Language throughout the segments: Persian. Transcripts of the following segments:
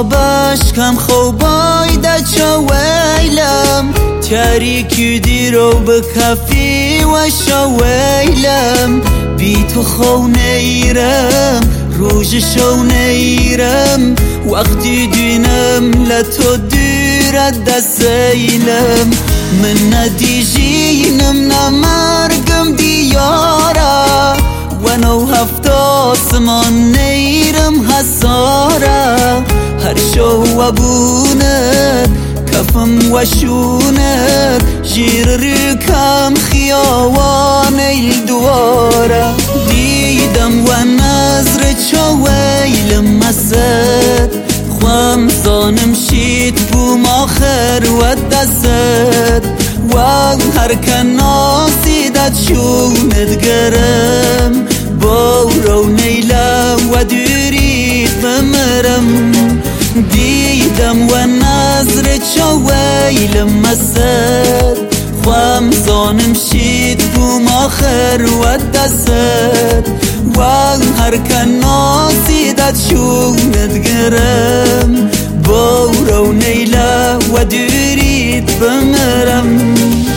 خوابش کم خوابای دچا ویلم تاریکی دیرو به کفی و شویلم بی تو خو نیرم روزشو نیرم وقتی دینم لتو دیرد دستیلم من ندیجینم نمرگم دیارا و نو هفت آسمان نیرم حسارا هر شو و بونت کفم و شونت جیر ریکم خیاوان دوارا دیدم و نظر چویلم مسد خوام زانم شید بوم آخر و دست و هر کناسی داد شوند گرم بورو نیلا و دیرید بمرم دیدم و نظر چویلم مسد خوام زانم شید بوم آخر و دست و هر کناسی داد شوند گرم بورو نیلا و دیرید بمرم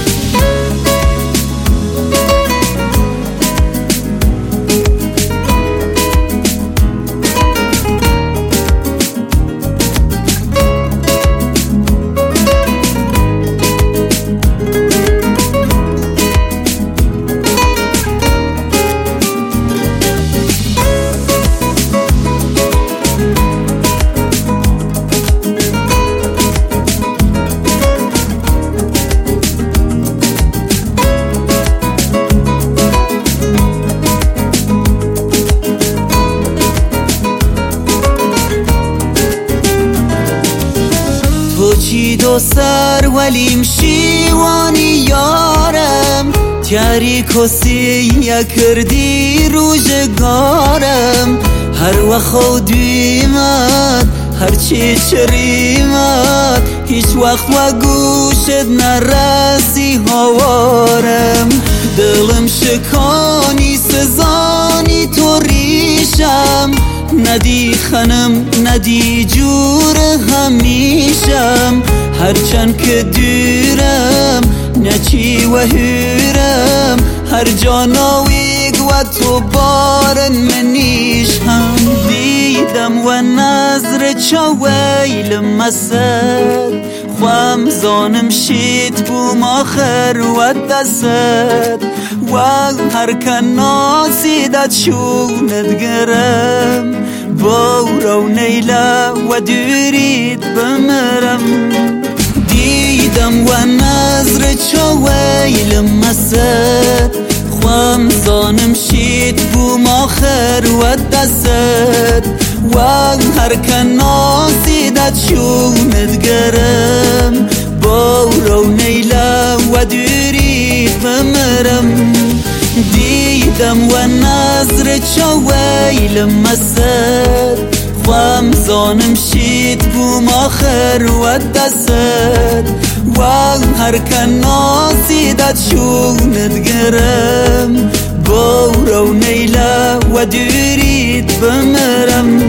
چی دو سر ولیم شیوانی یارم تاریک و سیه کردی روزگارم هر وقت دیمت هر چی چریمت هیچ وقت و گوشت نرسی هوارم دلم شکانی سزانی تو ریشم ندی خنم ندی جور همیشم هرچند که دیرم نچی و هیرم هر جاناویگ و تو بارن منیش هم دیدم و نظر چویلم مسد خوام زانم شید بوم آخر و دست و هر کناسی داد شوند گرم بورو نیلا و دیرید بمرم دیدم و نظر چویلم مسد خوام زانم شید بوم آخر و دست و هر کناسی داد شوند گرم بورو نیلا و دیرید بمرم دیدم و نظر چویلم مسد خوام زانم شید بوم آخر و دست و هر کناسی داد شوند گرم بورو نیلا و دیرید بمرم